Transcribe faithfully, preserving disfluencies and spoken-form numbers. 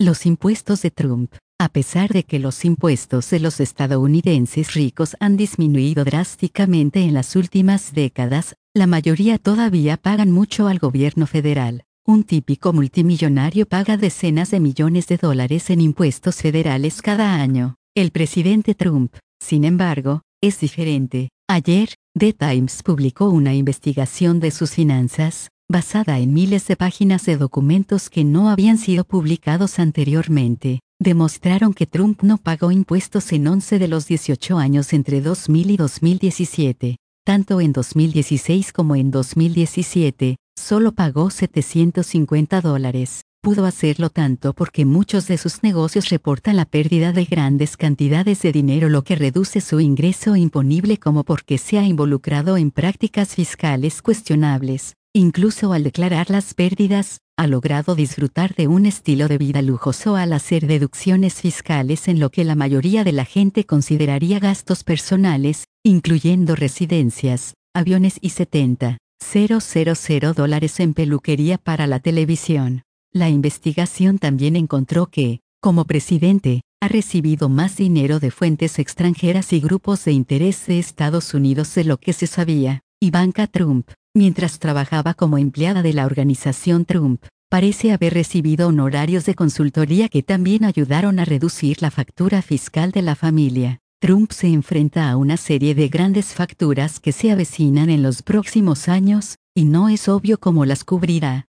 Los impuestos de Trump. A pesar de que los impuestos de los estadounidenses ricos han disminuido drásticamente en las últimas décadas, la mayoría todavía pagan mucho al gobierno federal. Un típico multimillonario paga decenas de millones de dólares en impuestos federales cada año. El presidente Trump, sin embargo, es diferente. Ayer, The Times publicó una investigación de sus finanzas, basada en miles de páginas de documentos que no habían sido publicados anteriormente. Demostraron que Trump no pagó impuestos en once de los dieciocho años entre dos mil y dos mil diecisiete. Tanto en dos mil dieciséis como en dos mil diecisiete, solo pagó setecientos cincuenta dólares. Pudo hacerlo tanto porque muchos de sus negocios reportan la pérdida de grandes cantidades de dinero, lo que reduce su ingreso imponible, como porque se ha involucrado en prácticas fiscales cuestionables. Incluso al declarar las pérdidas, ha logrado disfrutar de un estilo de vida lujoso al hacer deducciones fiscales en lo que la mayoría de la gente consideraría gastos personales, incluyendo residencias, aviones y setenta mil dólares en peluquería para la televisión. La investigación también encontró que, como presidente, ha recibido más dinero de fuentes extranjeras y grupos de interés de Estados Unidos de lo que se sabía. Ivanka Trump, mientras trabajaba como empleada de la organización Trump, parece haber recibido honorarios de consultoría que también ayudaron a reducir la factura fiscal de la familia. Trump se enfrenta a una serie de grandes facturas que se avecinan en los próximos años, y no es obvio cómo las cubrirá.